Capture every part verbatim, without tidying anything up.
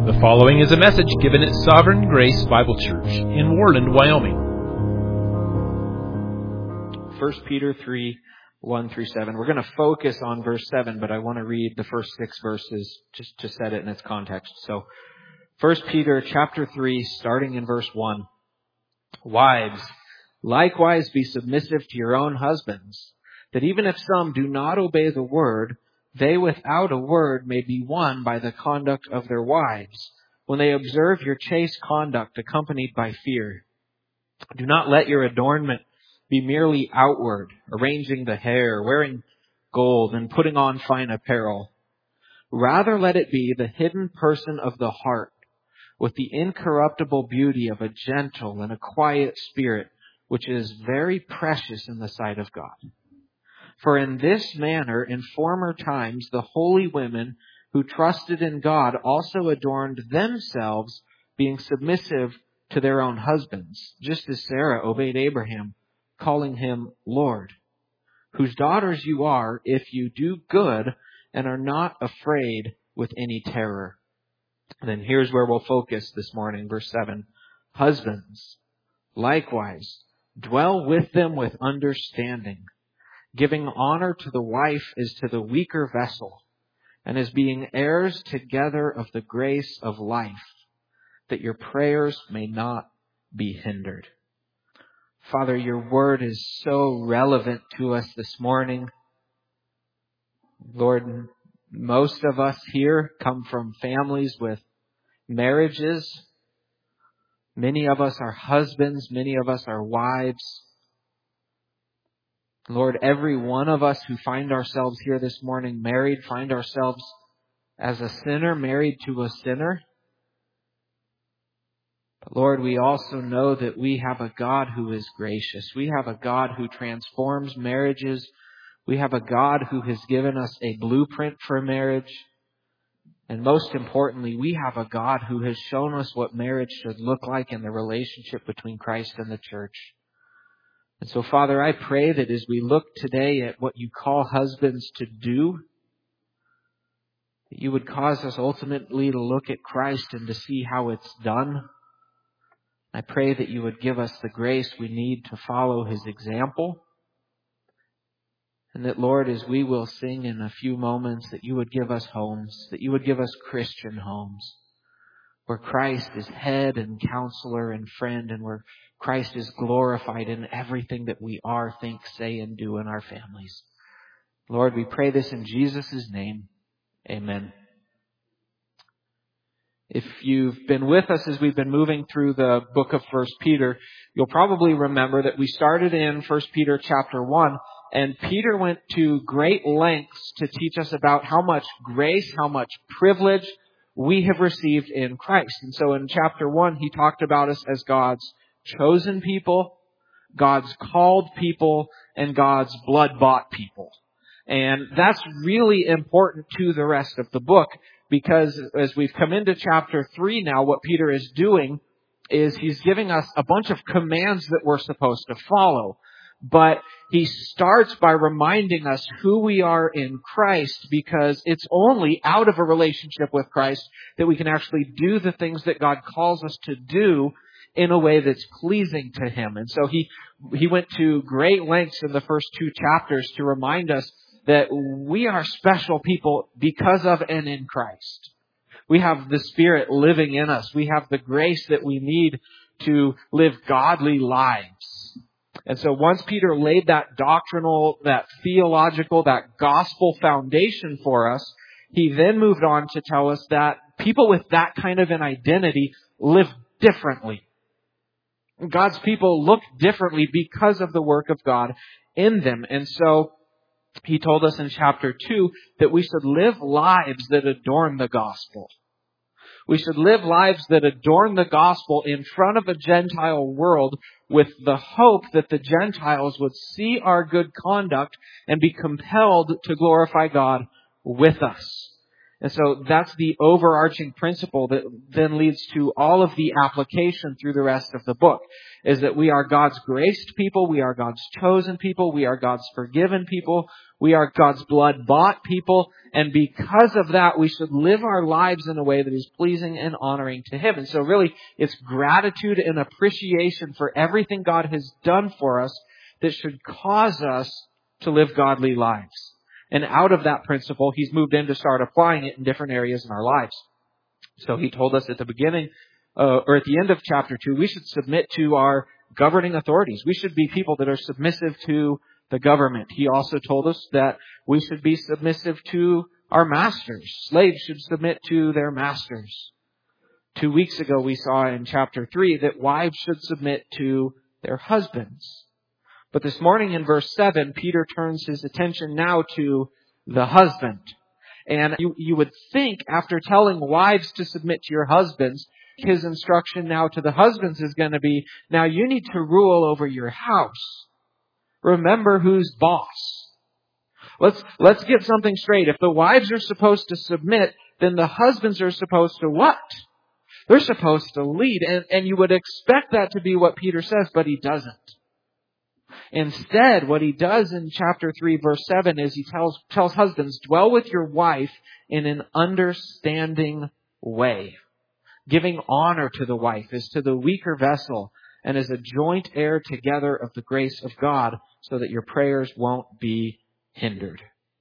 The following is a message given at Sovereign Grace Bible Church in Worland, Wyoming. First Peter three, one through seven. We're going to focus on verse seven, but I want to read the first six verses just to set it in its context. So, First Peter chapter three, starting in verse one. Wives, likewise be submissive to your own husbands, that even if some do not obey the word, they without a word may be won by the conduct of their wives, when they observe your chaste conduct accompanied by fear. Do not let your adornment be merely outward, arranging the hair, wearing gold, and putting on fine apparel. Rather let it be the hidden person of the heart, with the incorruptible beauty of a gentle and a quiet spirit, which is very precious in the sight of God. For in this manner, in former times, the holy women who trusted in God also adorned themselves, being submissive to their own husbands, just as Sarah obeyed Abraham, calling him Lord, whose daughters you are if you do good and are not afraid with any terror. And then here's where we'll focus this morning, verse seven. Husbands, likewise, dwell with them with understanding, giving honor to the wife as to the weaker vessel, and as being heirs together of the grace of life, that your prayers may not be hindered. Father, your word is so relevant to us this morning. Lord, most of us here come from families with marriages. Many of us are husbands. Many of us are wives. Lord, every one of us who find ourselves here this morning married, find ourselves as a sinner, married to a sinner. But Lord, we also know that we have a God who is gracious. We have a God who transforms marriages. We have a God who has given us a blueprint for marriage. And most importantly, we have a God who has shown us what marriage should look like in the relationship between Christ and the church. And so, Father, I pray that as we look today at what you call husbands to do, that you would cause us ultimately to look at Christ and to see how it's done. I pray that you would give us the grace we need to follow his example. And that, Lord, as we will sing in a few moments, that you would give us homes, that you would give us Christian homes, where Christ is head and counselor and friend, and where Christ is glorified in everything that we are, think, say, and do in our families. Lord, we pray this in Jesus' name. Amen. If you've been with us as we've been moving through the book of First Peter, you'll probably remember that we started in First Peter chapter one, and Peter went to great lengths to teach us about how much grace, how much privilege we have received in Christ. And so in chapter one, he talked about us as God's chosen people, God's called people, and God's blood-bought people. And that's really important to the rest of the book, because as we've come into chapter three now, what Peter is doing is he's giving us a bunch of commands that we're supposed to follow. But he starts by reminding us who we are in Christ, because it's only out of a relationship with Christ that we can actually do the things that God calls us to do in a way that's pleasing to him. And so he he went to great lengths in the first two chapters to remind us that we are special people because of and in Christ. We have the Spirit living in us. We have the grace that we need to live godly lives. And so once Peter laid that doctrinal, that theological, that gospel foundation for us, he then moved on to tell us that people with that kind of an identity live differently. God's people look differently because of the work of God in them. And so he told us in chapter two that we should live lives that adorn the gospel. We should live lives that adorn the gospel in front of a Gentile world, with the hope that the Gentiles would see our good conduct and be compelled to glorify God with us. And so that's the overarching principle that then leads to all of the application through the rest of the book, is that we are God's graced people, we are God's chosen people, we are God's forgiven people, we are God's blood-bought people, and because of that, we should live our lives in a way that is pleasing and honoring to Him. And so really, it's gratitude and appreciation for everything God has done for us that should cause us to live godly lives. And out of that principle, He's moved in to start applying it in different areas in our lives. So He told us at the beginning, uh, or at the end of chapter two, we should submit to our governing authorities. We should be people that are submissive to the government. He also told us that we should be submissive to our masters. Slaves should submit to their masters. Two weeks ago, we saw in chapter three that wives should submit to their husbands. But this morning in verse seven, Peter turns his attention now to the husband. And you, you would think after telling wives to submit to your husbands, his instruction now to the husbands is going to be, now you need to rule over your house. Remember who's boss. Let's, let's get something straight. If the wives are supposed to submit, then the husbands are supposed to what? They're supposed to lead. And, and you would expect that to be what Peter says, but he doesn't. Instead, what he does in chapter three, verse seven, is he tells, tells husbands, dwell with your wife in an understanding way. Giving honor to the wife as to the weaker vessel and as a joint heir together of the grace of God so that your prayers won't be hindered.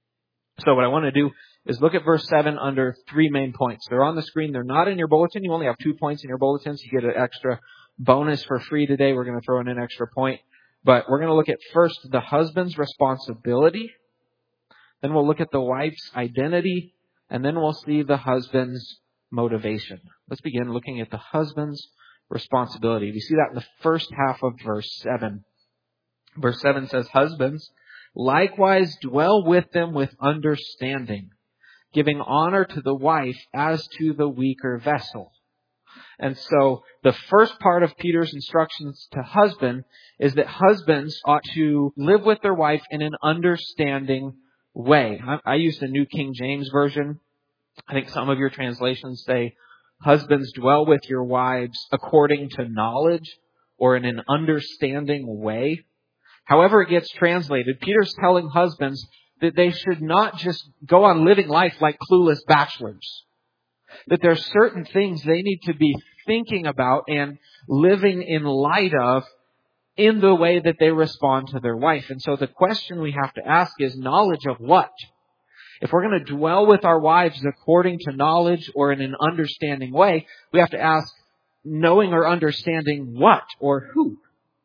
So what I want to do is look at verse seven under three main points. They're on the screen. They're not in your bulletin. You only have two points in your bulletin, so you get an extra bonus for free today. We're going to throw in an extra point. But we're going to look at first the husband's responsibility. Then we'll look at the wife's identity. And then we'll see the husband's motivation. Let's begin looking at the husband's responsibility. We see that in the first half of verse seven. Verse seven says, husbands, likewise dwell with them with understanding, giving honor to the wife as to the weaker vessel. And so the first part of Peter's instructions to husband is that husbands ought to live with their wife in an understanding way. I, I use the New King James Version. I think some of your translations say, husbands, dwell with your wives according to knowledge or in an understanding way. However it gets translated, Peter's telling husbands that they should not just go on living life like clueless bachelors. That there are certain things they need to be thinking about and living in light of in the way that they respond to their wife. And so the question we have to ask is knowledge of what? If we're going to dwell with our wives according to knowledge or in an understanding way, we have to ask knowing or understanding what or who.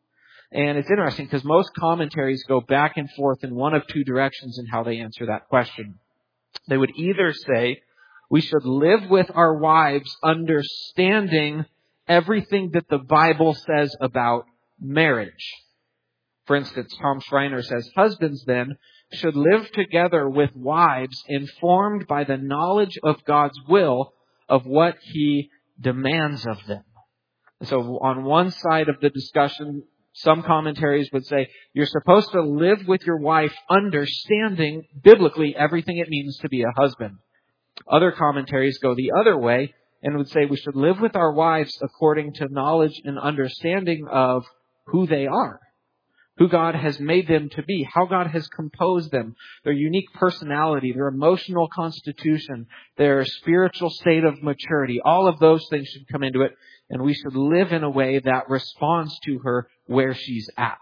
And it's interesting because most commentaries go back and forth in one of two directions in how they answer that question. They would either say, we should live with our wives understanding everything that the Bible says about marriage. For instance, Tom Schreiner says, husbands then should live together with wives informed by the knowledge of God's will of what He demands of them. So on one side of the discussion, some commentaries would say, you're supposed to live with your wife understanding biblically everything it means to be a husband. Other commentaries go the other way and would say we should live with our wives according to knowledge and understanding of who they are, who God has made them to be, how God has composed them, their unique personality, their emotional constitution, their spiritual state of maturity. All of those things should come into it, and we should live in a way that responds to her where she's at.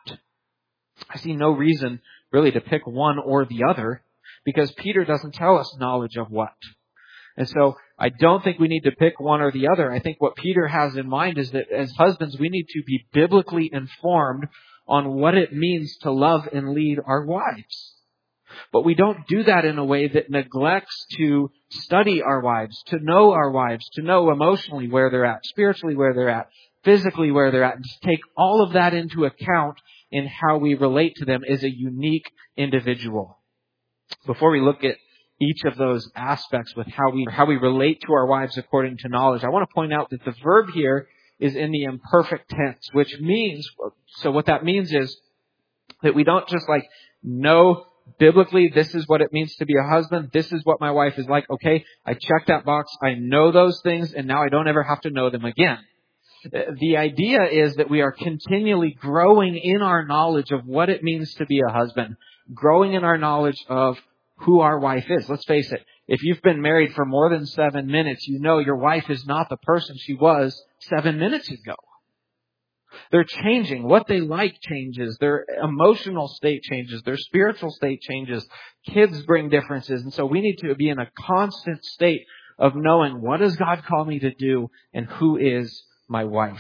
I see no reason really to pick one or the other because Peter doesn't tell us knowledge of what. And so I don't think we need to pick one or the other. I think what Peter has in mind is that as husbands, we need to be biblically informed on what it means to love and lead our wives. But we don't do that in a way that neglects to study our wives, to know our wives, to know emotionally where they're at, spiritually where they're at, physically where they're at, and to take all of that into account in how we relate to them as a unique individual. Before we look at each of those aspects with how we how we relate to our wives according to knowledge, I want to point out that the verb here is in the imperfect tense, which means, so what that means is that we don't just like know biblically, this is what it means to be a husband. This is what my wife is like. Okay, I check that box. I know those things, and now I don't ever have to know them again. The idea is that we are continually growing in our knowledge of what it means to be a husband, growing in our knowledge of who our wife is. Let's face it. If you've been married for more than seven minutes, you know your wife is not the person she was seven minutes ago. They're changing. What they like changes. Their emotional state changes. Their spiritual state changes. Kids bring differences. And so we need to be in a constant state of knowing, what does God call me to do and who is my wife?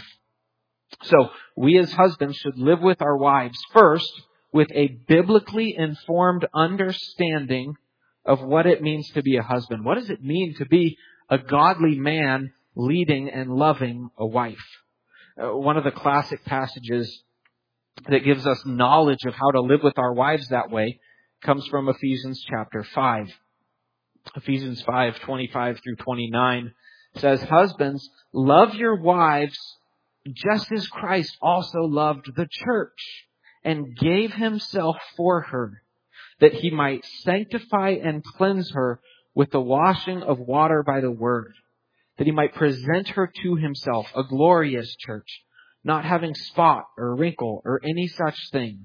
So we as husbands should live with our wives first with a biblically informed understanding of what it means to be a husband. What does it mean to be a godly man leading and loving a wife? Uh, one of the classic passages that gives us knowledge of how to live with our wives that way comes from Ephesians chapter five. Ephesians five, twenty-five through twenty-nine says, "Husbands, love your wives just as Christ also loved the church and gave himself for her, that he might sanctify and cleanse her with the washing of water by the word, that he might present her to himself a glorious church, not having spot or wrinkle or any such thing,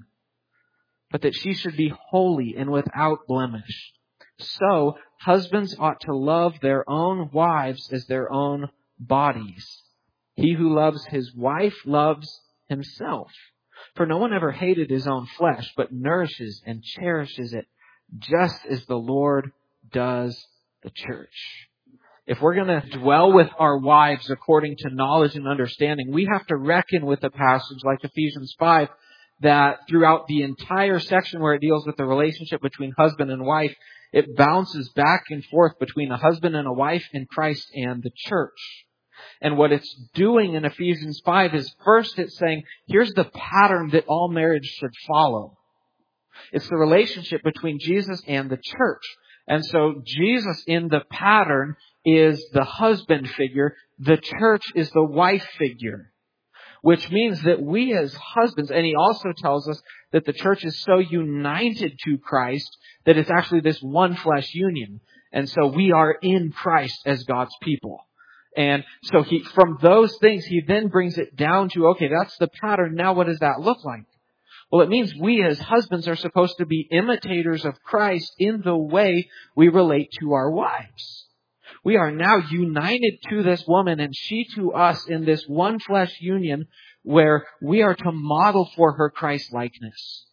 but that she should be holy and without blemish. So husbands ought to love their own wives as their own bodies. He who loves his wife loves himself. For no one ever hated his own flesh, but nourishes and cherishes it, just as the Lord does the church." If we're going to dwell with our wives according to knowledge and understanding, we have to reckon with a passage like Ephesians five, that throughout the entire section where it deals with the relationship between husband and wife, it bounces back and forth between a husband and a wife and Christ and the church. And what it's doing in Ephesians five is, first it's saying, here's the pattern that all marriage should follow. It's the relationship between Jesus and the church. And so Jesus in the pattern is the husband figure. The church is the wife figure. Which means that we as husbands, and he also tells us that the church is so united to Christ that it's actually this one flesh union. And so we are in Christ as God's people. And so he, from those things, he then brings it down to, okay, that's the pattern. Now what does that look like? Well, it means we as husbands are supposed to be imitators of Christ in the way we relate to our wives. We are now united to this woman and she to us in this one flesh union where we are to model for her Christ-likeness.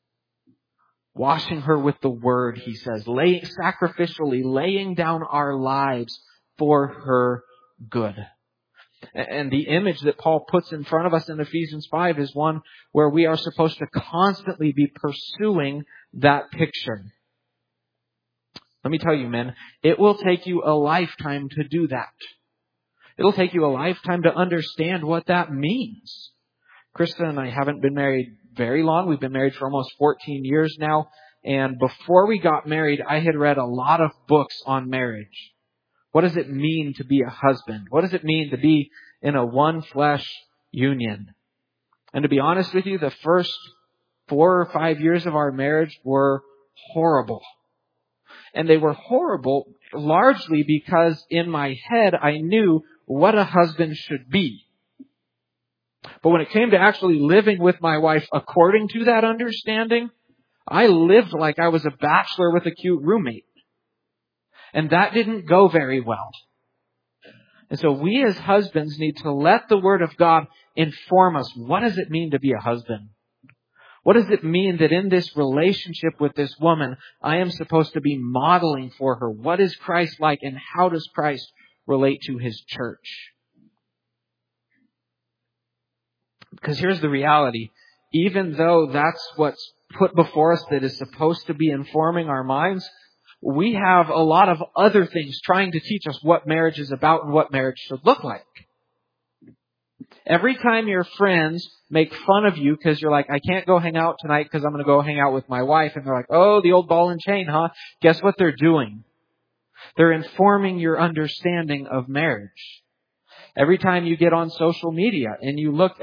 Washing her with the word, he says, lay, sacrificially laying down our lives for her good. And the image that Paul puts in front of us in Ephesians five is one where we are supposed to constantly be pursuing that picture. Let me tell you, men, it will take you a lifetime to do that. It'll take you a lifetime to understand what that means. Krista and I haven't been married very long. We've been married for almost fourteen years now. And before we got married, I had read a lot of books on marriage. What does it mean to be a husband? What does it mean to be in a one flesh union? And to be honest with you, the first four or five years of our marriage were horrible. And they were horrible largely because in my head I knew what a husband should be. But when it came to actually living with my wife according to that understanding, I lived like I was a bachelor with a cute roommate. And that didn't go very well. And so we as husbands need to let the Word of God inform us. What does it mean to be a husband? What does it mean that in this relationship with this woman, I am supposed to be modeling for her? What is Christ like and how does Christ relate to His church? Because here's the reality. Even though that's what's put before us that is supposed to be informing our minds, we have a lot of other things trying to teach us what marriage is about and what marriage should look like. Every time your friends make fun of you because you're like, I can't go hang out tonight because I'm going to go hang out with my wife. And they're like, oh, the old ball and chain, huh? Guess what they're doing? They're informing your understanding of marriage. Every time you get on social media and you look at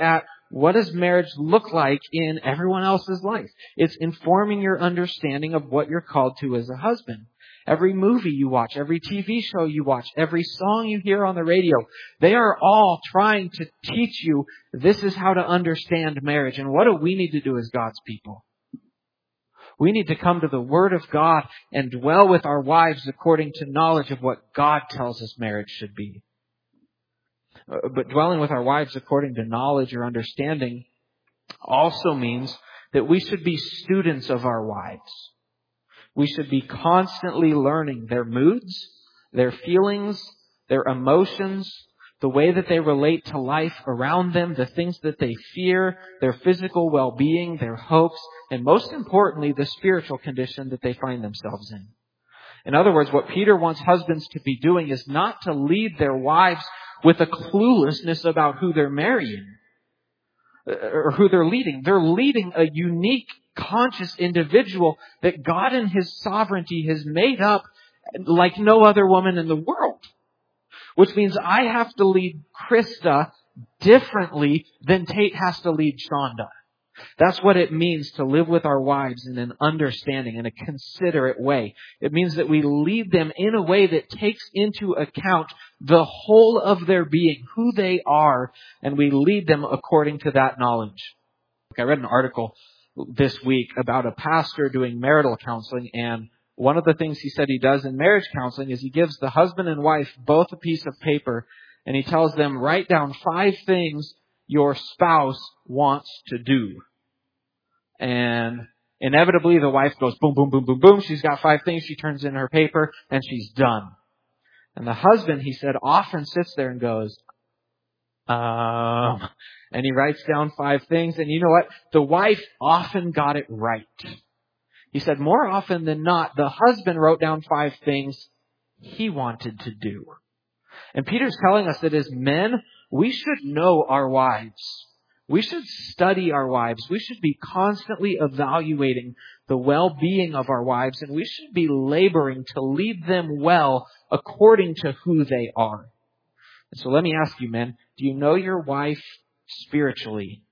what does marriage look like in everyone else's life? It's informing your understanding of what you're called to as a husband. Every movie you watch, every T V show you watch, every song you hear on the radio, they are all trying to teach you this is how to understand marriage. And what do we need to do as God's people? We need to come to the Word of God and dwell with our wives according to knowledge of what God tells us marriage should be. But dwelling with our wives according to knowledge or understanding also means that we should be students of our wives. We should be constantly learning their moods, their feelings, their emotions, the way that they relate to life around them, the things that they fear, their physical well-being, their hopes, and most importantly, the spiritual condition that they find themselves in. In other words, what Peter wants husbands to be doing is not to lead their wives with a cluelessness about who they're marrying or who they're leading. They're leading a unique, conscious individual that God in His sovereignty has made up like no other woman in the world. Which means I have to lead Krista differently than Tate has to lead Shonda. That's what it means to live with our wives in an understanding, in a considerate way. It means that we lead them in a way that takes into account the whole of their being, who they are, and we lead them according to that knowledge. I read an article this week about a pastor doing marital counseling, and one of the things he said he does in marriage counseling is he gives the husband and wife both a piece of paper, and he tells them, write down five things your spouse wants to do. And inevitably the wife goes boom, boom, boom, boom, boom. She's got five things. She turns in her paper and she's done. And the husband, he said, often sits there and goes, um, and he writes down five things. And you know what? The wife often got it right. He said more often than not, the husband wrote down five things he wanted to do. And Peter's telling us that as men, we should know our wives. We should study our wives. We should be constantly evaluating the well-being of our wives, and we should be laboring to lead them well according to who they are. And so let me ask you, men, do you know your wife spiritually?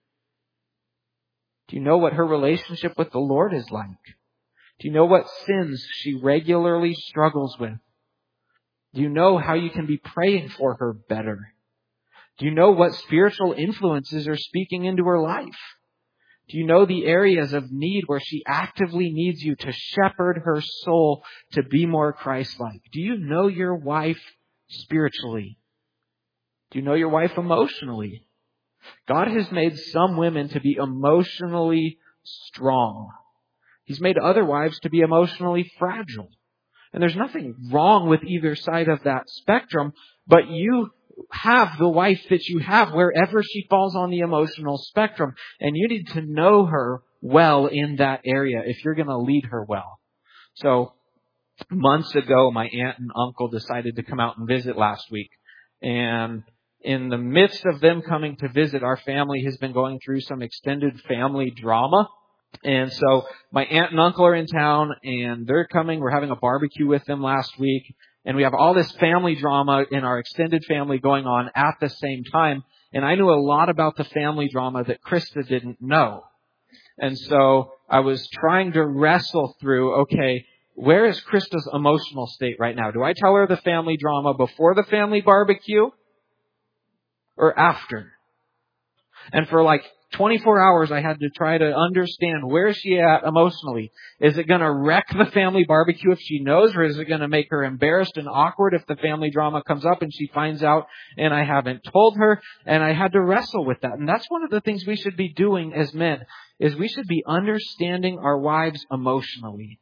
Do you know what her relationship with the Lord is like? Do you know what sins she regularly struggles with? Do you know how you can be praying for her better? Do you know what spiritual influences are speaking into her life? Do you know the areas of need where she actively needs you to shepherd her soul to be more Christ-like? Do you know your wife spiritually? Do you know your wife emotionally? God has made some women to be emotionally strong. He's made other wives to be emotionally fragile. And there's nothing wrong with either side of that spectrum, but you have the wife that you have wherever she falls on the emotional spectrum. And you need to know her well in that area if you're going to lead her well. So months ago, my aunt and uncle decided to come out and visit last week. And in the midst of them coming to visit, our family has been going through some extended family drama. And so my aunt and uncle are in town and they're coming. We're having a barbecue with them last week. And we have all this family drama in our extended family going on at the same time. And I knew a lot about the family drama that Krista didn't know. And so I was trying to wrestle through, okay, where is Krista's emotional state right now? Do I tell her the family drama before the family barbecue or after? And for like twenty-four hours, I had to try to understand where is she at emotionally. Is it going to wreck the family barbecue if she knows, or is it going to make her embarrassed and awkward if the family drama comes up and she finds out and I haven't told her? And I had to wrestle with that. And that's one of the things we should be doing as men, is we should be understanding our wives emotionally.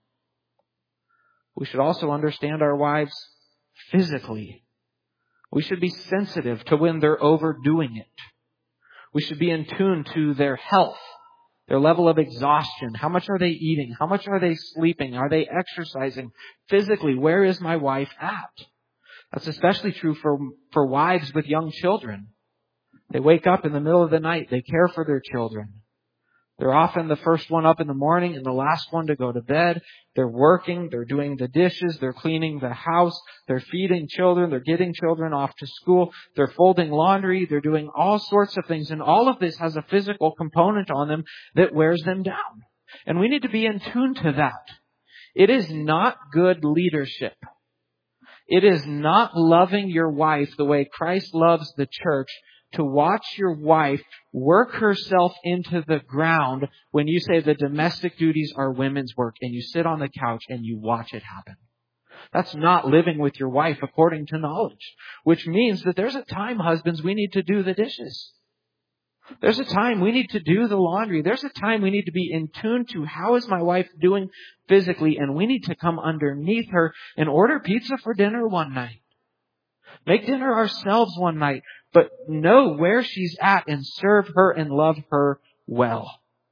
We should also understand our wives physically. We should be sensitive to when they're overdoing it. We should be in tune to their health, their level of exhaustion. How much are they eating? How much are they sleeping? Are they exercising? Physically, where is my wife at? That's especially true for, for wives with young children. They wake up in the middle of the night. They care for their children. They're often the first one up in the morning and the last one to go to bed. They're working, they're doing the dishes, they're cleaning the house, they're feeding children, they're getting children off to school, they're folding laundry, they're doing all sorts of things. And all of this has a physical component on them that wears them down. And we need to be in tune to that. It is not good leadership. It is not loving your wife the way Christ loves the church to watch your wife work herself into the ground when you say the domestic duties are women's work and you sit on the couch and you watch it happen. That's not living with your wife according to knowledge, which means that there's a time, husbands, we need to do the dishes. There's a time we need to do the laundry. There's a time we need to be in tune to how is my wife doing physically, and we need to come underneath her and order pizza for dinner one night. Make dinner ourselves one night, but know where she's at and serve her and love her well.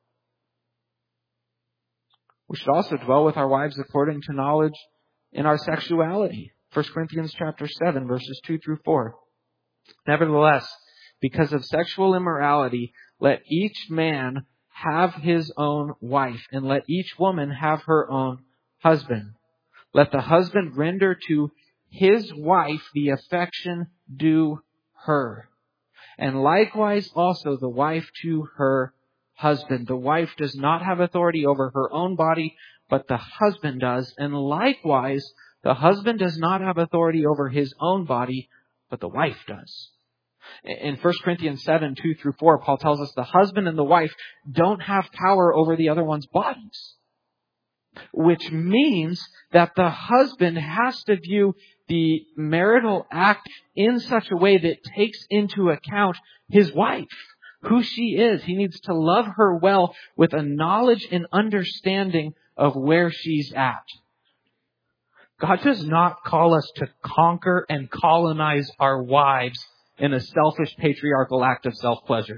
We should also dwell with our wives according to knowledge in our sexuality. First Corinthians chapter seven, verses two through four. Nevertheless, because of sexual immorality, let each man have his own wife, and let each woman have her own husband. Let the husband render to his wife the affection due her, and likewise also the wife to her husband. The wife does not have authority over her own body, but the husband does. And likewise, the husband does not have authority over his own body, but the wife does. In First Corinthians seven, two through four, Paul tells us the husband and the wife don't have power over the other one's bodies. Which means that the husband has to view the marital act in such a way that takes into account his wife, who she is. He needs to love her well with a knowledge and understanding of where she's at. God does not call us to conquer and colonize our wives in a selfish patriarchal act of self-pleasure.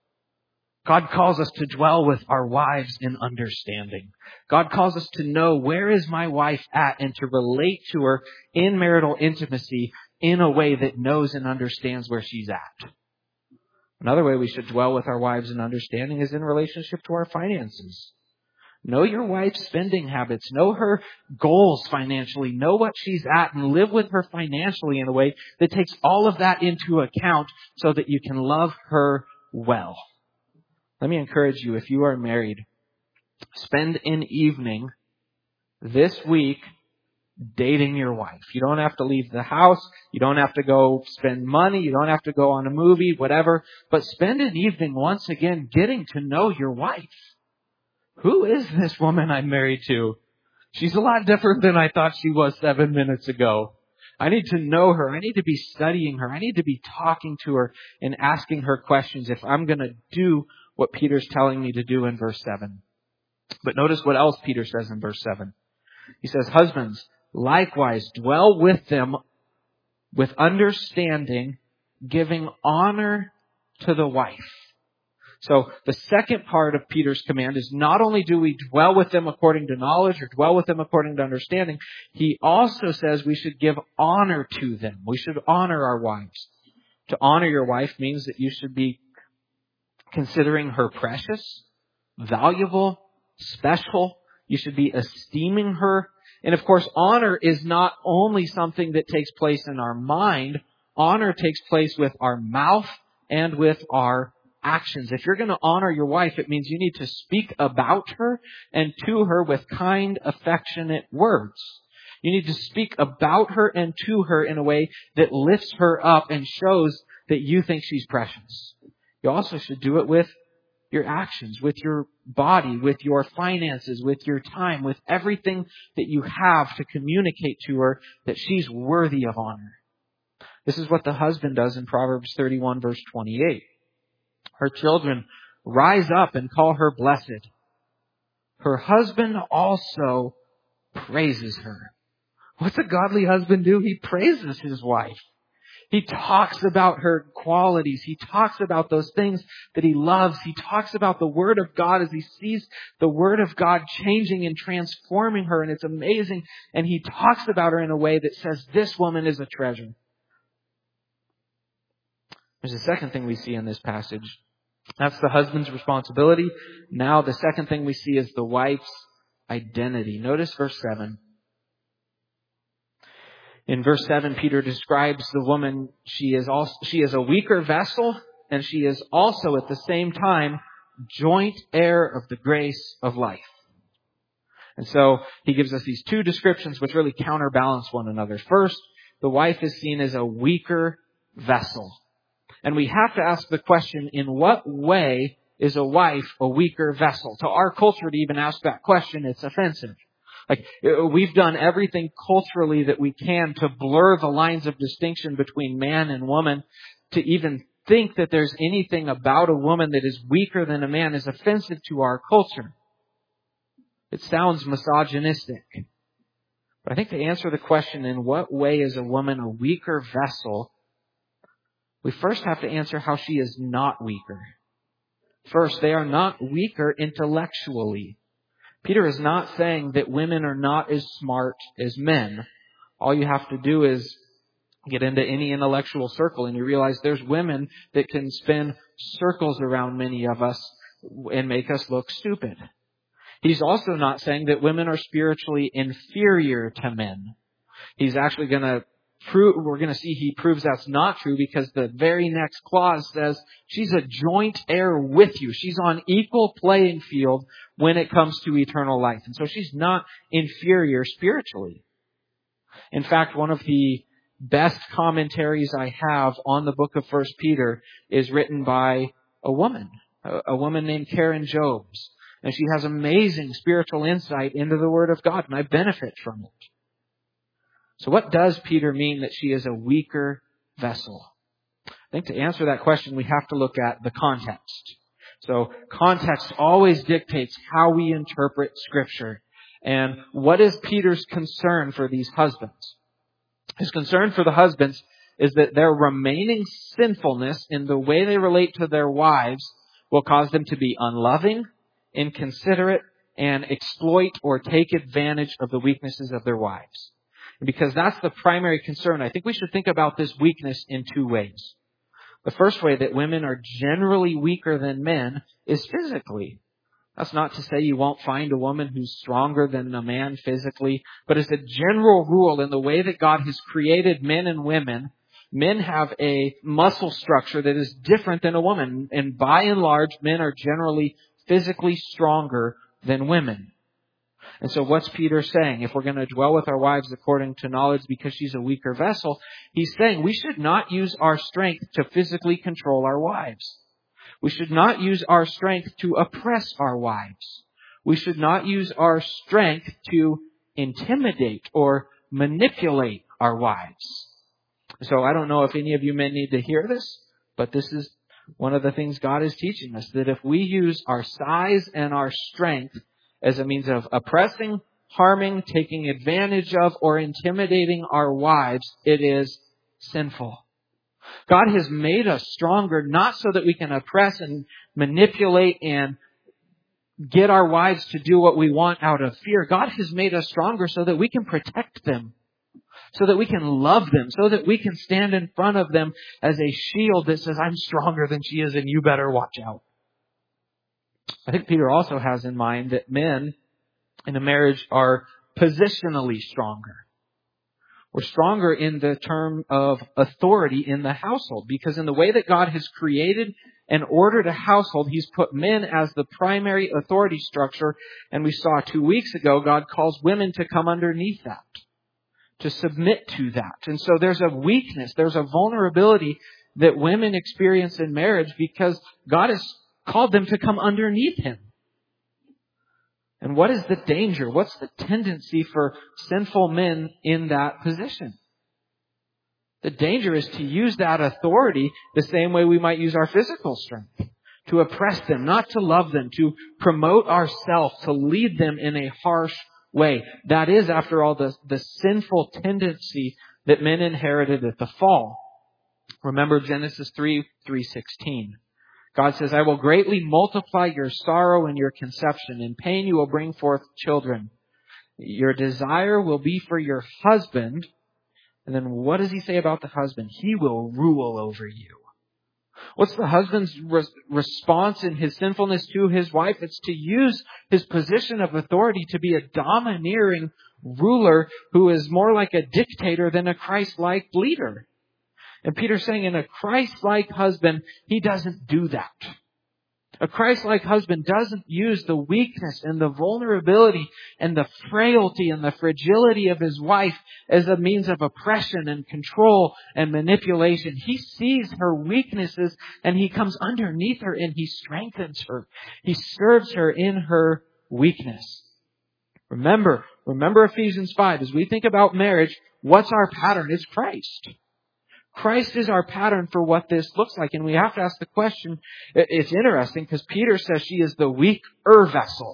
God calls us to dwell with our wives in understanding. God calls us to know where is my wife at and to relate to her in marital intimacy in a way that knows and understands where she's at. Another way we should dwell with our wives in understanding is in relationship to our finances. Know your wife's spending habits. Know her goals financially. Know what she's at and live with her financially in a way that takes all of that into account so that you can love her well. Let me encourage you, if you are married, spend an evening this week dating your wife. You don't have to leave the house. You don't have to go spend money. You don't have to go on a movie, whatever. But spend an evening once again getting to know your wife. Who is this woman I'm married to? She's a lot different than I thought she was seven minutes ago. I need to know her. I need to be studying her. I need to be talking to her and asking her questions if I'm going to do what Peter's telling me to do in verse seven. But notice what else Peter says in verse seven. He says, husbands, likewise dwell with them with understanding, giving honor to the wife. So the second part of Peter's command is not only do we dwell with them according to knowledge or dwell with them according to understanding, he also says we should give honor to them. We should honor our wives. To honor your wife means that you should be considering her precious, valuable, special. You should be esteeming her. And of course, honor is not only something that takes place in our mind. Honor takes place with our mouth and with our actions. If you're going to honor your wife, it means you need to speak about her and to her with kind, affectionate words. You need to speak about her and to her in a way that lifts her up and shows that you think she's precious. You also should do it with your actions, with your body, with your finances, with your time, with everything that you have to communicate to her that she's worthy of honor. This is what the husband does in Proverbs thirty-one, verse twenty-eight. Her children rise up and call her blessed. Her husband also praises her. What's a godly husband do? He praises his wife. He talks about her qualities. He talks about those things that he loves. He talks about the Word of God as he sees the Word of God changing and transforming her. And it's amazing. And he talks about her in a way that says, this woman is a treasure. There's a second thing we see in this passage. That's the husband's responsibility. Now the second thing we see is the wife's identity. Notice verse seven. In verse seven, Peter describes the woman. She is also, she is a weaker vessel, and she is also at the same time joint heir of the grace of life. And so he gives us these two descriptions which really counterbalance one another. First, the wife is seen as a weaker vessel. And we have to ask the question, in what way is a wife a weaker vessel? To our culture, to even ask that question, it's offensive. Like, we've done everything culturally that we can to blur the lines of distinction between man and woman. To even think that there's anything about a woman that is weaker than a man is offensive to our culture. It sounds misogynistic. But I think to answer the question, in what way is a woman a weaker vessel, we first have to answer how she is not weaker. First, they are not weaker intellectually. Peter is not saying that women are not as smart as men. All you have to do is get into any intellectual circle and you realize there's women that can spin circles around many of us and make us look stupid. He's also not saying that women are spiritually inferior to men. He's actually going to prove, we're going to see he proves that's not true, because the very next clause says she's a joint heir with you. She's on equal playing field when it comes to eternal life. And so she's not inferior spiritually. In fact, one of the best commentaries I have on the book of First Peter is written by a woman, a woman named Karen Jobes. And she has amazing spiritual insight into the Word of God, and I benefit from it. So what does Peter mean that she is a weaker vessel? I think to answer that question, we have to look at the context. So context always dictates how we interpret Scripture. And what is Peter's concern for these husbands? His concern for the husbands is that their remaining sinfulness in the way they relate to their wives will cause them to be unloving, inconsiderate, and exploit or take advantage of the weaknesses of their wives. And because that's the primary concern, I think we should think about this weakness in two ways. The first way that women are generally weaker than men is physically. That's not to say you won't find a woman who's stronger than a man physically, but as a general rule, in the way that God has created men and women, men have a muscle structure that is different than a woman. And by and large, men are generally physically stronger than women. And so what's Peter saying? If we're going to dwell with our wives according to knowledge because she's a weaker vessel, he's saying we should not use our strength to physically control our wives. We should not use our strength to oppress our wives. We should not use our strength to intimidate or manipulate our wives. So I don't know if any of you men need to hear this, but this is one of the things God is teaching us, that if we use our size and our strength as a means of oppressing, harming, taking advantage of, or intimidating our wives, it is sinful. God has made us stronger not so that we can oppress and manipulate and get our wives to do what we want out of fear. God has made us stronger so that we can protect them, so that we can love them, so that we can stand in front of them as a shield that says, I'm stronger than she is and you better watch out. I think Peter also has in mind that men in a marriage are positionally stronger. We're stronger in the term of authority in the household, because in the way that God has created and ordered a household, He's put men as the primary authority structure. And we saw two weeks ago, God calls women to come underneath that, to submit to that. And so there's a weakness, there's a vulnerability that women experience in marriage because God has called them to come underneath Him. And what is the danger? What's the tendency for sinful men in that position? The danger is to use that authority the same way we might use our physical strength. To oppress them, not to love them, to promote ourselves, to lead them in a harsh way. That is, after all, the, the sinful tendency that men inherited at the fall. Remember Genesis three, three sixteen. God says, I will greatly multiply your sorrow and your conception. In pain you will bring forth children. Your desire will be for your husband. And then what does He say about the husband? He will rule over you. What's the husband's re- response in his sinfulness to his wife? It's to use his position of authority to be a domineering ruler who is more like a dictator than a Christ-like leader. And Peter's saying in a Christ-like husband, he doesn't do that. A Christ-like husband doesn't use the weakness and the vulnerability and the frailty and the fragility of his wife as a means of oppression and control and manipulation. He sees her weaknesses and he comes underneath her and he strengthens her. He serves her in her weakness. Remember, remember Ephesians five. As we think about marriage, what's our pattern? It's Christ. Christ is our pattern for what this looks like. And we have to ask the question, it's interesting because Peter says she is the weaker vessel.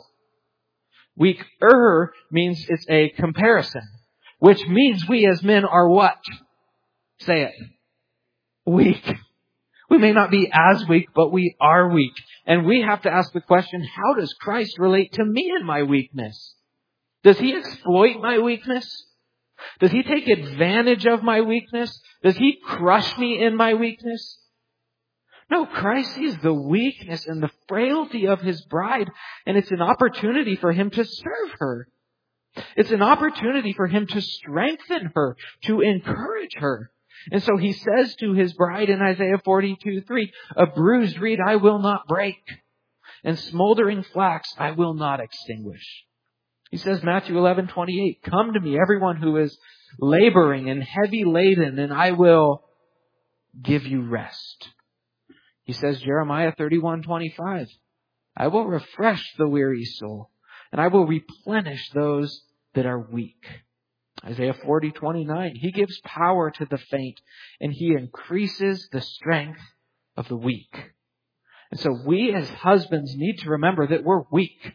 Weaker means it's a comparison, which means we as men are what? Say it. Weak. We may not be as weak, but we are weak. And we have to ask the question, how does Christ relate to me in my weakness? Does he exploit my weakness? Does he take advantage of my weakness? Does he crush me in my weakness? No, Christ sees the weakness and the frailty of his bride, and it's an opportunity for him to serve her. It's an opportunity for him to strengthen her, to encourage her. And so he says to his bride in Isaiah forty-two three, a bruised reed I will not break, and smoldering flax I will not extinguish. He says, Matthew eleven twenty-eight, come to me, everyone who is laboring and heavy laden, and I will give you rest. He says, Jeremiah thirty-one twenty-five, I will refresh the weary soul, and I will replenish those that are weak. Isaiah forty twenty-nine, he gives power to the faint, and he increases the strength of the weak. And so we as husbands need to remember that we're weak.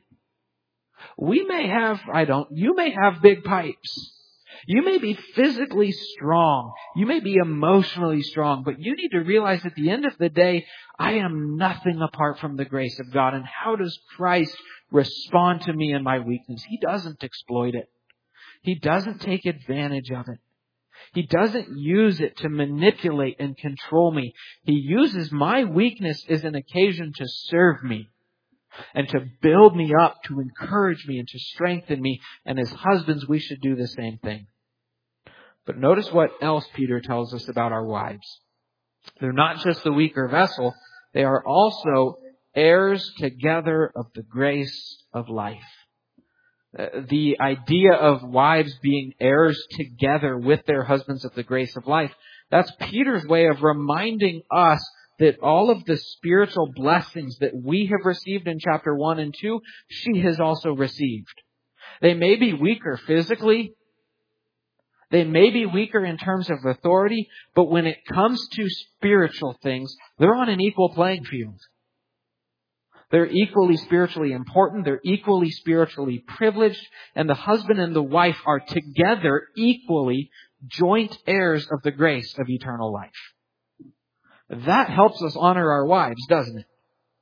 We may have, I don't, you may have big pipes. You may be physically strong. You may be emotionally strong, but you need to realize at the end of the day, I am nothing apart from the grace of God. And how does Christ respond to me in my weakness? He doesn't exploit it. He doesn't take advantage of it. He doesn't use it to manipulate and control me. He uses my weakness as an occasion to serve me and to build me up, to encourage me and to strengthen me. And as husbands, we should do the same thing. But notice what else Peter tells us about our wives. They're not just the weaker vessel. They are also heirs together of the grace of life. The idea of wives being heirs together with their husbands of the grace of life, that's Peter's way of reminding us that all of the spiritual blessings that we have received in chapter one and two, she has also received. They may be weaker physically. They may be weaker in terms of authority, but when it comes to spiritual things, they're on an equal playing field. They're equally spiritually important. They're equally spiritually privileged. And the husband and the wife are together equally joint heirs of the grace of eternal life. That helps us honor our wives, doesn't it?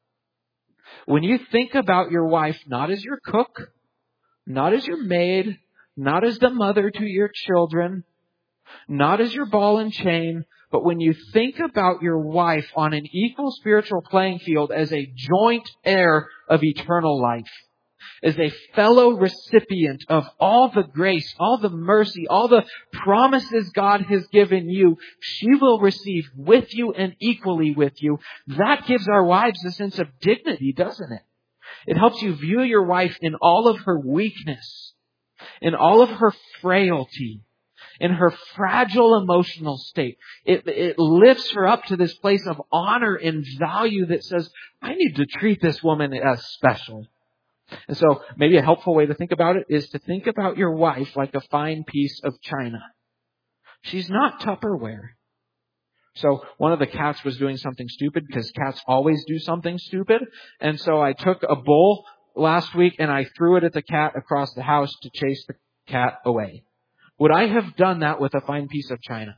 When you think about your wife not as your cook, not as your maid, not as the mother to your children, not as your ball and chain, but when you think about your wife on an equal spiritual playing field as a joint heir of eternal life, as a fellow recipient of all the grace, all the mercy, all the promises God has given you, she will receive with you and equally with you. That gives our wives a sense of dignity, doesn't it? It helps you view your wife in all of her weakness, in all of her frailty, in her fragile emotional state. It, it lifts her up to this place of honor and value that says, I need to treat this woman as special. And so maybe a helpful way to think about it is to think about your wife like a fine piece of china. She's not Tupperware. So one of the cats was doing something stupid because cats always do something stupid. And so I took a bowl last week and I threw it at the cat across the house to chase the cat away. Would I have done that with a fine piece of china?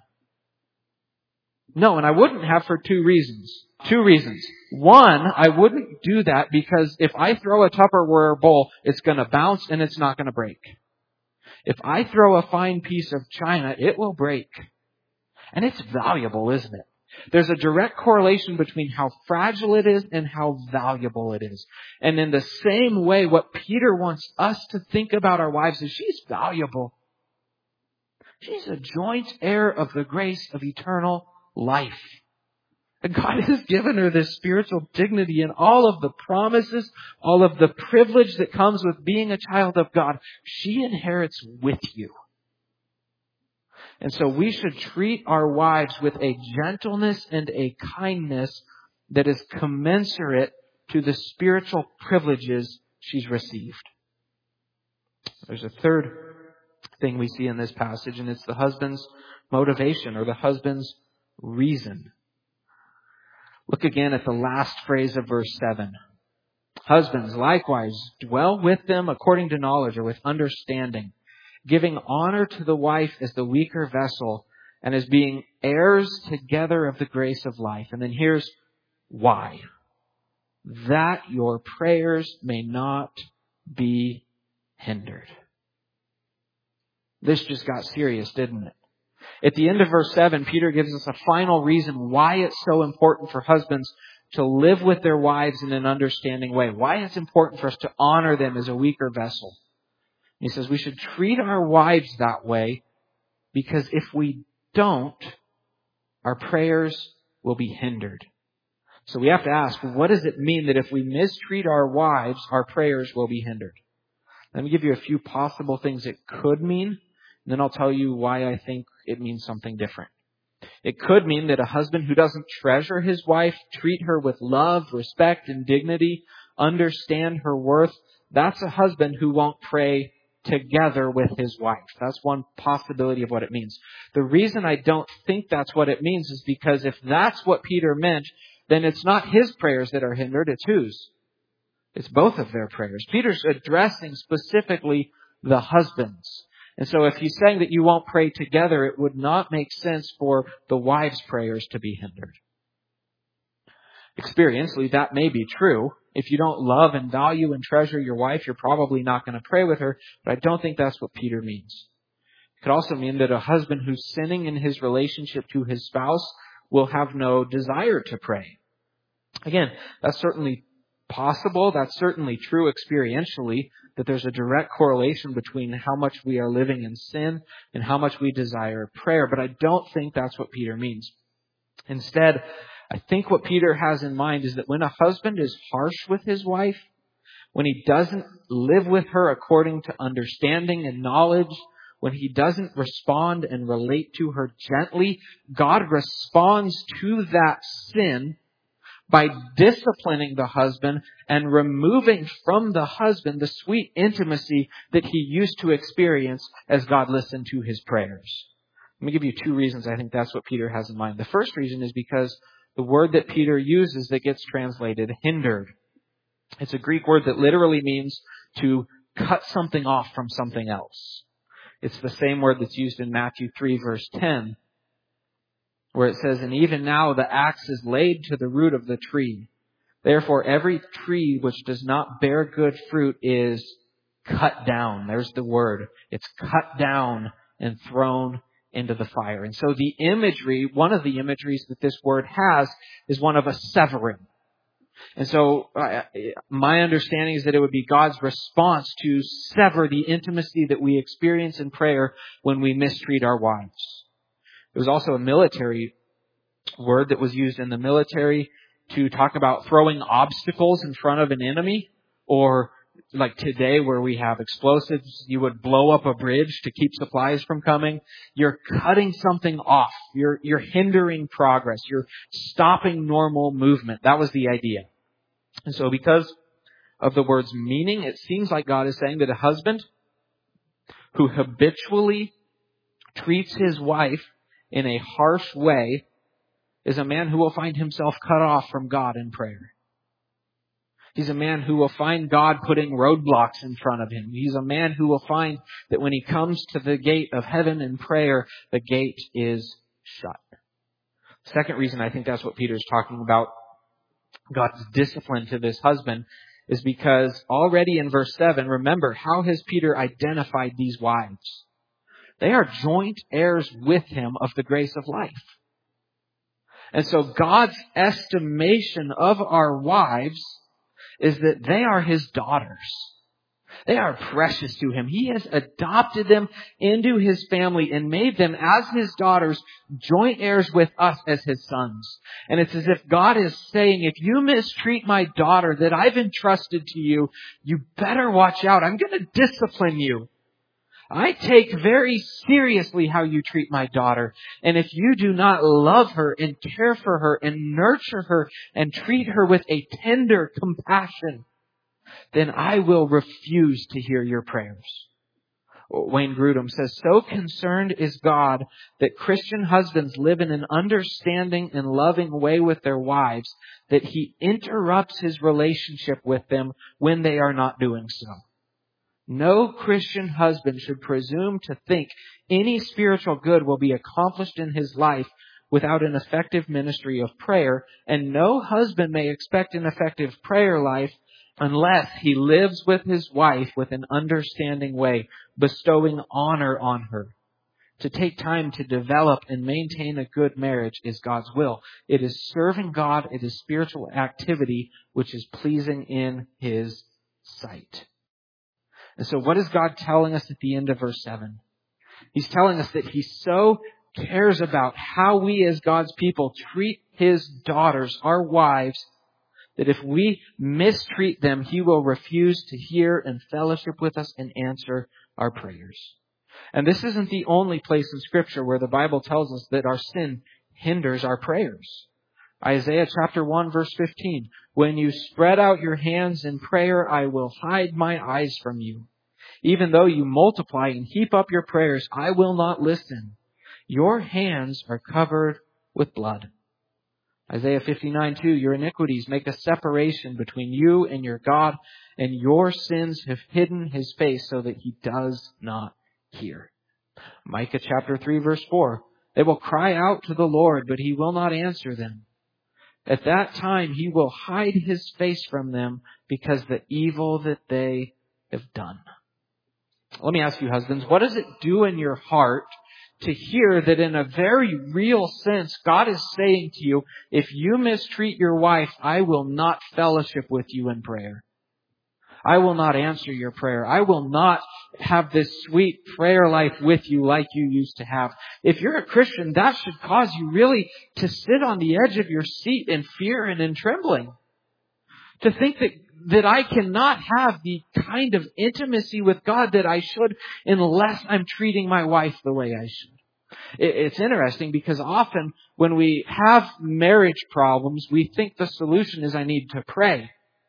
No, and I wouldn't have for two reasons. Two reasons. One, I wouldn't do that because if I throw a Tupperware bowl, it's going to bounce and it's not going to break. If I throw a fine piece of china, it will break. And it's valuable, isn't it? There's a direct correlation between how fragile it is and how valuable it is. And in the same way, what Peter wants us to think about our wives is she's valuable. She's a joint heir of the grace of eternal life. And God has given her this spiritual dignity and all of the promises, all of the privilege that comes with being a child of God. She inherits with you. And so we should treat our wives with a gentleness and a kindness that is commensurate to the spiritual privileges she's received. There's a third thing we see in this passage, and it's the husband's motivation or the husband's reason. Look again at the last phrase of verse seven. Husbands, likewise, dwell with them according to knowledge or with understanding, giving honor to the wife as the weaker vessel and as being heirs together of the grace of life. And then here's why. That your prayers may not be hindered. This just got serious, didn't it? At the end of verse seven, Peter gives us a final reason why it's so important for husbands to live with their wives in an understanding way. Why it's important for us to honor them as a weaker vessel. He says we should treat our wives that way because if we don't, our prayers will be hindered. So we have to ask, what does it mean that if we mistreat our wives, our prayers will be hindered? Let me give you a few possible things it could mean, and then I'll tell you why I think it means something different. It could mean that a husband who doesn't treasure his wife, treat her with love, respect, and dignity, understand her worth, that's a husband who won't pray together with his wife. That's one possibility of what it means. The reason I don't think that's what it means is because if that's what Peter meant, then it's not his prayers that are hindered, it's whose? It's both of their prayers. Peter's addressing specifically the husbands. And so if he's saying that you won't pray together, it would not make sense for the wives' prayers to be hindered. Experientially, that may be true. If you don't love and value and treasure your wife, you're probably not going to pray with her. But I don't think that's what Peter means. It could also mean that a husband who's sinning in his relationship to his spouse will have no desire to pray. Again, that's certainly possible. That's certainly true experientially, that there's a direct correlation between how much we are living in sin and how much we desire prayer. But I don't think that's what Peter means. Instead, I think what Peter has in mind is that when a husband is harsh with his wife, when he doesn't live with her according to understanding and knowledge, when he doesn't respond and relate to her gently, God responds to that sin by disciplining the husband and removing from the husband the sweet intimacy that he used to experience as God listened to his prayers. Let me give you two reasons I think that's what Peter has in mind. The first reason is because the word that Peter uses that gets translated hindered. It's a Greek word that literally means to cut something off from something else. It's the same word that's used in Matthew three verse ten, where it says, and even now the axe is laid to the root of the tree. Therefore every tree which does not bear good fruit is cut down. There's the word. It's cut down and thrown into the fire. And so the imagery, one of the imageries that this word has is one of a severing. And so uh, my understanding is that it would be God's response to sever the intimacy that we experience in prayer when we mistreat our wives. It was also a military word that was used in the military to talk about throwing obstacles in front of an enemy, or like today where we have explosives, you would blow up a bridge to keep supplies from coming. You're cutting something off. You're, you're hindering progress. You're stopping normal movement. That was the idea. And so because of the word's meaning, it seems like God is saying that a husband who habitually treats his wife in a harsh way is a man who will find himself cut off from God in prayer. He's a man who will find God putting roadblocks in front of him. He's a man who will find that when he comes to the gate of heaven in prayer, the gate is shut. Second reason I think that's what Peter's talking about, God's discipline to this husband, is because already in verse seven, remember, how has Peter identified these wives? They are joint heirs with him of the grace of life. And so God's estimation of our wives is that they are His daughters. They are precious to Him. He has adopted them into His family and made them as His daughters, joint heirs with us as His sons. And it's as if God is saying, if you mistreat my daughter that I've entrusted to you, you better watch out. I'm going to discipline you. I take very seriously how you treat my daughter. And if you do not love her and care for her and nurture her and treat her with a tender compassion, then I will refuse to hear your prayers. Wayne Grudem says, so concerned is God that Christian husbands live in an understanding and loving way with their wives that He interrupts His relationship with them when they are not doing so. No Christian husband should presume to think any spiritual good will be accomplished in his life without an effective ministry of prayer, and no husband may expect an effective prayer life unless he lives with his wife with an understanding way, bestowing honor on her. To take time to develop and maintain a good marriage is God's will. It is serving God. It is spiritual activity which is pleasing in His sight. And so what is God telling us at the end of verse seven? He's telling us that He so cares about how we as God's people treat His daughters, our wives, that if we mistreat them, He will refuse to hear and fellowship with us and answer our prayers. And this isn't the only place in Scripture where the Bible tells us that our sin hinders our prayers. Isaiah chapter one verse fifteen, when you spread out your hands in prayer, I will hide my eyes from you. Even though you multiply and heap up your prayers, I will not listen. Your hands are covered with blood. Isaiah fifty-nine two, your iniquities make a separation between you and your God, and your sins have hidden His face so that He does not hear. Micah chapter three verse four, they will cry out to the Lord, but He will not answer them. At that time, He will hide His face from them because the evil that they have done. Let me ask you, husbands, what does it do in your heart to hear that in a very real sense, God is saying to you, if you mistreat your wife, I will not fellowship with you in prayer. I will not answer your prayer. I will not have this sweet prayer life with you like you used to have. If you're a Christian, that should cause you really to sit on the edge of your seat in fear and in trembling. To think that, that I cannot have the kind of intimacy with God that I should unless I'm treating my wife the way I should. It's interesting because often when we have marriage problems, we think the solution is I need to pray.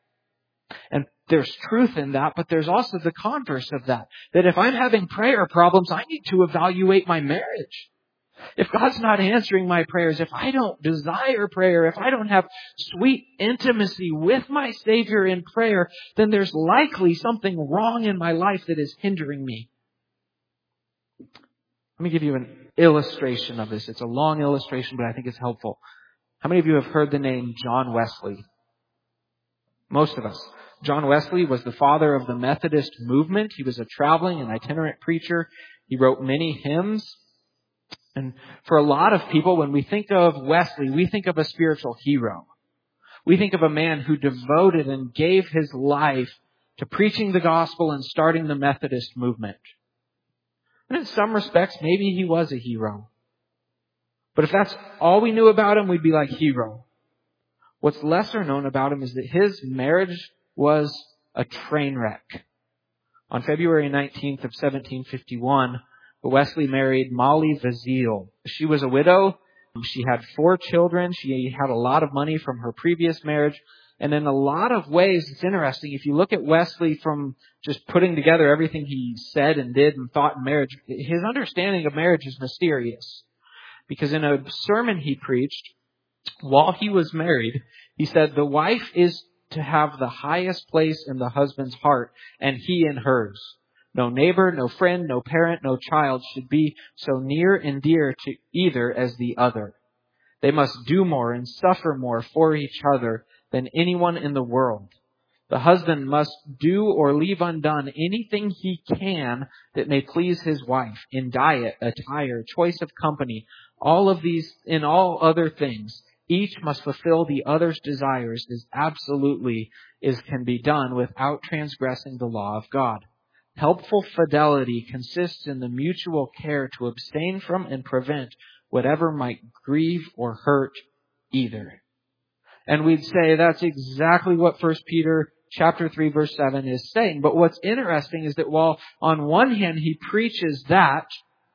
And there's truth in that, but there's also the converse of that. That if I'm having prayer problems, I need to evaluate my marriage. If God's not answering my prayers, if I don't desire prayer, if I don't have sweet intimacy with my Savior in prayer, then there's likely something wrong in my life that is hindering me. Let me give you an illustration of this. It's a long illustration, but I think it's helpful. How many of you have heard the name John Wesley? Most of us. John Wesley was the father of the Methodist movement. He was a traveling and itinerant preacher. He wrote many hymns. And for a lot of people, when we think of Wesley, we think of a spiritual hero. We think of a man who devoted and gave his life to preaching the gospel and starting the Methodist movement. And in some respects, maybe he was a hero. But if that's all we knew about him, we'd be like, hero. What's lesser known about him is that his marriage was a train wreck. On February nineteenth of seventeen fifty-one, Wesley married Molly Vazeal. She was a widow. She had four children. She had a lot of money from her previous marriage. And in a lot of ways, it's interesting. If you look at Wesley from just putting together everything he said and did and thought in marriage, his understanding of marriage is mysterious. Because in a sermon he preached, while he was married, he said, the wife is to have the highest place in the husband's heart, and he in hers. No neighbor, no friend, no parent, no child should be so near and dear to either as the other. They must do more and suffer more for each other than anyone in the world. The husband must do or leave undone anything he can that may please his wife in diet, attire, choice of company, all of these, in all other things. each must fulfill the other's desires as absolutely as can be done without transgressing the law of God. Helpful fidelity consists in the mutual care to abstain from and prevent whatever might grieve or hurt either. And we'd say that's exactly what First Peter chapter three verse seven is saying. But what's interesting is that while on one hand he preaches that,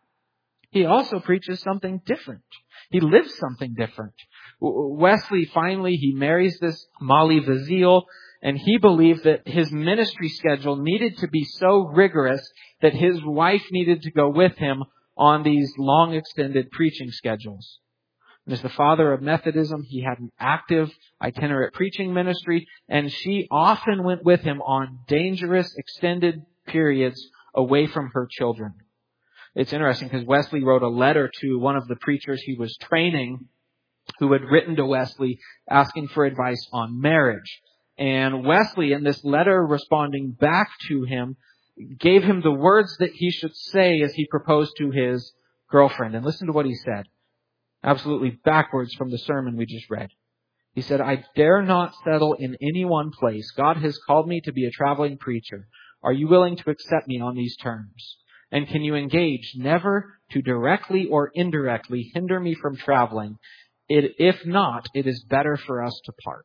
he also preaches something different. He lives something different. Wesley finally, he marries this Molly Vazeal, and he believed that his ministry schedule needed to be so rigorous that his wife needed to go with him on these long extended preaching schedules. And as the father of Methodism, he had an active itinerant preaching ministry, and she often went with him on dangerous extended periods away from her children. It's interesting because Wesley wrote a letter to one of the preachers he was training who had written to Wesley asking for advice on marriage. And Wesley, in this letter responding back to him, gave him the words that he should say as he proposed to his girlfriend. And listen to what he said. Absolutely backwards from the sermon we just read. He said, "I dare not settle in any one place. God has called me to be a traveling preacher. Are you willing to accept me on these terms? And can you engage never to directly or indirectly hinder me from traveling? It, if not, it is better for us to part."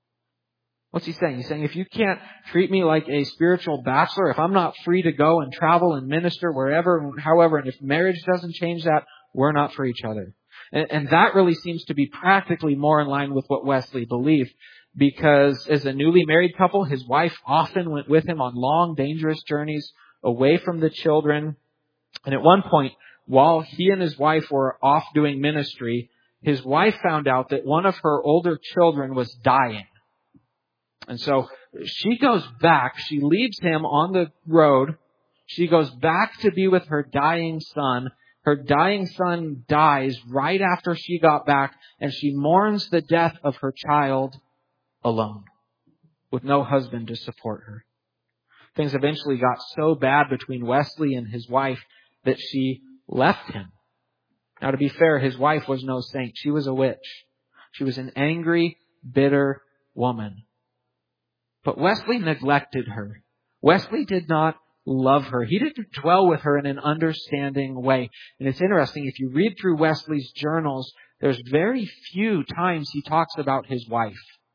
What's he saying? He's saying, if you can't treat me like a spiritual bachelor, if I'm not free to go and travel and minister wherever, however, and if marriage doesn't change that, we're not for each other. And, and that really seems to be practically more in line with what Wesley believed. Because as a newly married couple, his wife often went with him on long, dangerous journeys away from the children. And at one point, while he and his wife were off doing ministry, his wife found out that one of her older children was dying. And so she goes back, she leaves him on the road, she goes back to be with her dying son. Her dying son dies right after she got back, and she mourns the death of her child alone, with no husband to support her. Things eventually got so bad between Wesley and his wife that she left him. Now, to be fair, his wife was no saint. She was a witch. She was an angry, bitter woman. But Wesley neglected her. Wesley did not love her. He didn't dwell with her in an understanding way. And it's interesting, if you read through Wesley's journals, there's very few times he talks about his wife.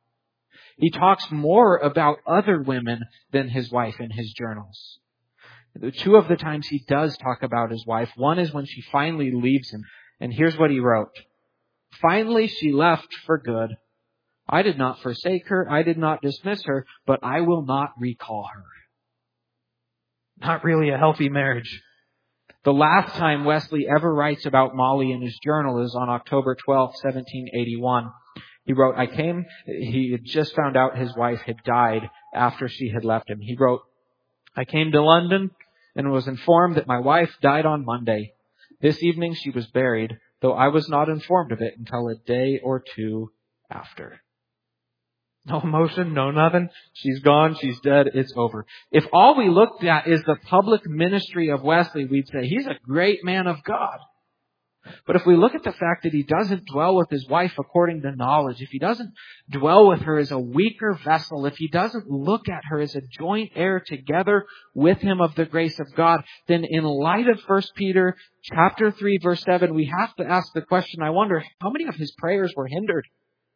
He talks more about other women than his wife in his journals. The two of the times he does talk about his wife, one is when she finally leaves him. And here's what he wrote. "Finally she left for good. I did not forsake her, I did not dismiss her, but I will not recall her." Not really a healthy marriage. The last time Wesley ever writes about Molly in his journal is on October twelfth, seventeen eighty-one. He wrote, I came, he had just found out his wife had died after she had left him. He wrote, "I came to London and was informed that my wife died on Monday. This evening she was buried, though I was not informed of it until a day or two after." No emotion, no nothing. She's gone, she's dead, it's over. If all we looked at is the public ministry of Wesley, we'd say he's a great man of God. But if we look at the fact that he doesn't dwell with his wife according to knowledge, if he doesn't dwell with her as a weaker vessel, if he doesn't look at her as a joint heir together with him of the grace of God, then in light of First Peter chapter three, verse seven, we have to ask the question, I wonder, how many of his prayers were hindered?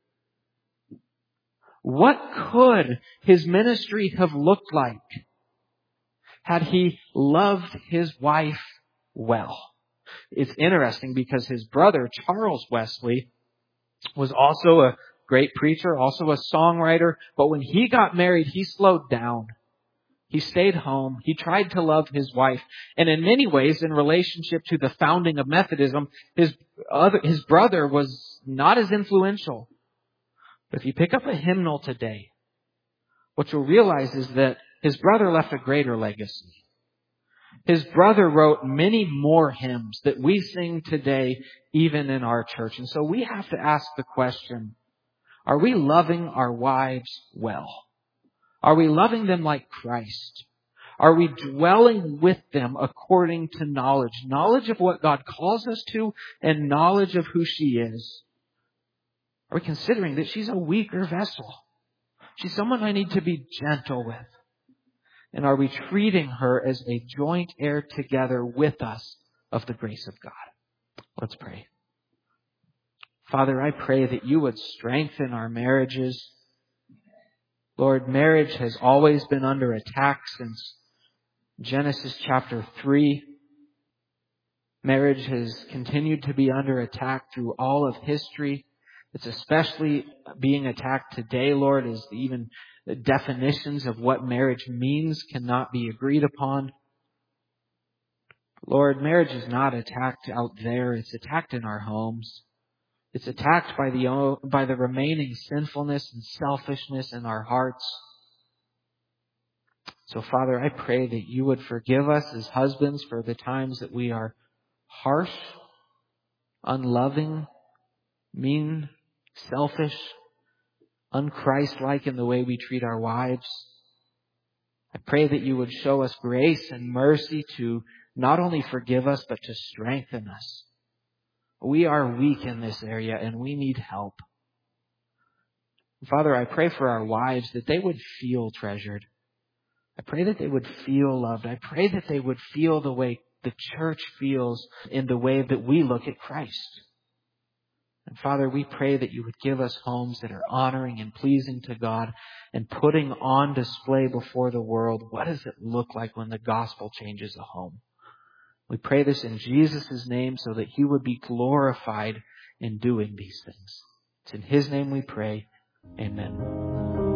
What could his ministry have looked like had he loved his wife well? It's interesting because his brother, Charles Wesley, was also a great preacher, also a songwriter. But when he got married, he slowed down. He stayed home. He tried to love his wife. And in many ways, in relationship to the founding of Methodism, his other, his brother was not as influential. But if you pick up a hymnal today, what you'll realize is that his brother left a greater legacy. His brother wrote many more hymns that we sing today, even in our church. And so we have to ask the question, are we loving our wives well? Are we loving them like Christ? Are we dwelling with them according to knowledge? Knowledge of what God calls us to and knowledge of who she is. Are we considering that she's a weaker vessel? She's someone I need to be gentle with. And are we treating her as a joint heir together with us of the grace of God? Let's pray. Father, I pray that you would strengthen our marriages. Lord, marriage has always been under attack since Genesis chapter three. Marriage has continued to be under attack through all of history. It's especially being attacked today, Lord, as even the definitions of what marriage means cannot be agreed upon. Lord, marriage is not attacked out there. It's attacked in our homes. It's attacked by the, by the remaining sinfulness and selfishness in our hearts. So, Father, I pray that you would forgive us as husbands for the times that we are harsh, unloving, mean, selfish, unchristlike in the way we treat our wives. I pray that you would show us grace and mercy to not only forgive us, but to strengthen us. We are weak in this area and we need help. Father, I pray for our wives that they would feel treasured. I pray that they would feel loved. I pray that they would feel the way the church feels in the way that we look at Christ. And Father, we pray that you would give us homes that are honoring and pleasing to God and putting on display before the world what does it look like when the gospel changes a home. We pray this in Jesus' name so that he would be glorified in doing these things. It's in his name we pray. Amen.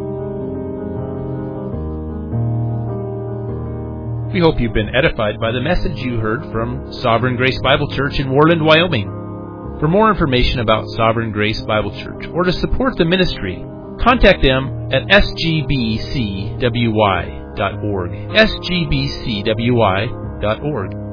We hope you've been edified by the message you heard from Sovereign Grace Bible Church in Worland, Wyoming. For more information about Sovereign Grace Bible Church or to support the ministry, contact them at s g b c w y dot org. s g b c w y dot org.